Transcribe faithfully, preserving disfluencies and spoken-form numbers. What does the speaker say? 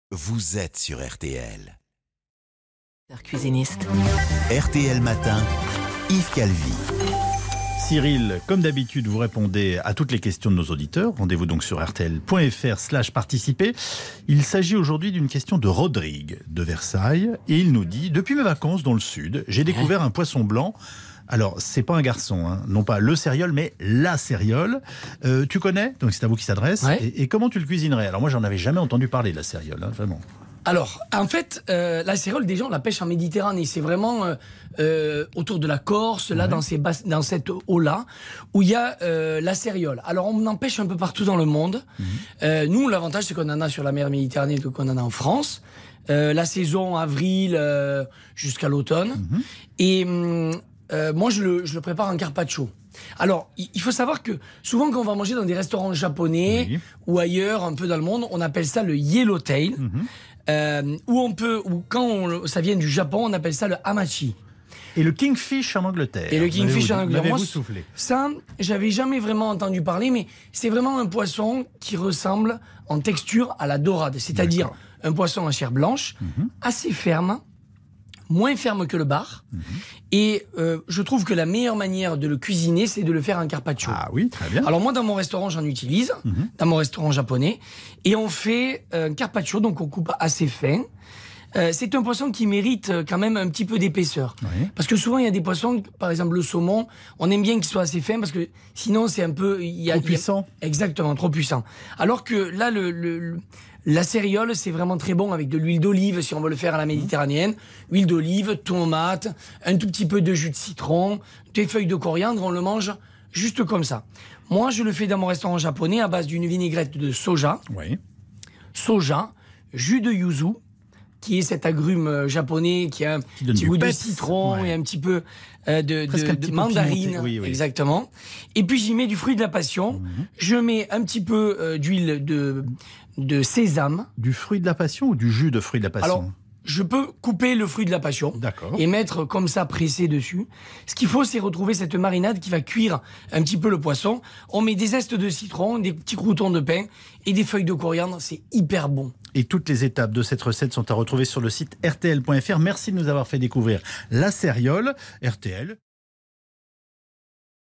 Vous êtes sur R T L. Cuisiniste. R T L Matin, Yves Calvi. Cyril, comme d'habitude, vous répondez à toutes les questions de nos auditeurs. Rendez-vous donc sur rtl.fr slash participer. Il s'agit aujourd'hui d'une question de Rodrigue de Versailles. Et il nous dit « Depuis mes vacances dans le sud, j'ai découvert un poisson blanc. Alors, c'est pas un garçon, hein. Non pas le céréole, mais la céréole. Euh, tu connais ? Donc c'est à vous qui s'adresse. Ouais. Et, et comment tu le cuisinerais ? Alors moi, j'en avais jamais entendu parler de la céréole, hein, vraiment. Alors, en fait, euh, la céréole, déjà, on la pêche en Méditerranée. C'est vraiment euh, euh, autour de la Corse, là, Ouais. dans, ces bas- dans cette eau-là, où il y a euh, la céréole. Alors, on en pêche un peu partout dans le monde. Mmh. Euh, nous, l'avantage, c'est qu'on en a sur la mer Méditerranée que qu'on en a en France. Euh, la saison, avril euh, jusqu'à l'automne. Mmh. Et hum, euh, moi, je le, je le prépare en carpaccio. Alors, il il faut savoir que souvent, quand on va manger dans des restaurants japonais Oui. ou ailleurs, un peu dans le monde, on appelle ça le yellowtail. Mmh. Euh, ou on peut, ou quand on- ça vient du Japon, on appelle ça le hamachi. Et le kingfish en Angleterre. Et le kingfish M'avez-vous- en Angleterre. m'avez-vous Moi, soufflé ? Ça, j'avais jamais vraiment entendu parler, mais c'est vraiment un poisson qui ressemble en texture à la dorade, c'est-à-dire D'accord. un poisson à chair blanche, Mhm. assez ferme, moins ferme que le bar. Mhm. Et euh, je trouve que la meilleure manière de le cuisiner, c'est de le faire en carpaccio. Ah oui, très bien. Alors moi, dans mon restaurant, j'en utilise, Mhm. dans mon restaurant japonais, et on fait un carpaccio, donc on coupe assez fin. Euh, c'est un poisson qui mérite euh, quand même un petit peu d'épaisseur. Oui. Parce que souvent, il y a des poissons, par exemple le saumon, on aime bien qu'il soit assez fin, parce que sinon, c'est un peu... Il y a, Trop il y a- puissant. Exactement, trop puissant. Alors que là, le, le- le- la céréole, c'est vraiment très bon avec de l'huile d'olive, si on veut le faire à la méditerranéenne. Huile d'olive, tomate, un tout petit peu de jus de citron, des feuilles de coriandre, on le mange juste comme ça. Moi, je le fais dans mon restaurant japonais à base d'une vinaigrette de soja, Oui. soja, jus de yuzu, qui est cet agrume euh, japonais qui a un donne petit du goût de peps. citron Ouais. et un petit peu euh, de, Presque de- un de petit peu mandarine. pimenté, oui, oui. Exactement. Et puis j'y mets du fruit de la passion. Mhm. Je mets un petit peu euh, d'huile de, de sésame. Du fruit de la passion ou du jus de fruit de la passion ? Alors, je peux couper le fruit de la passion. D'accord. Et mettre comme ça pressé dessus. Ce qu'il faut, c'est retrouver cette marinade qui va cuire un petit peu le poisson. On met des zestes de citron, des petits croûtons de pain et des feuilles de coriandre. C'est hyper bon. Et toutes les étapes de cette recette sont à retrouver sur le site R T L point F R. Merci de nous avoir fait découvrir la céréole. R T L.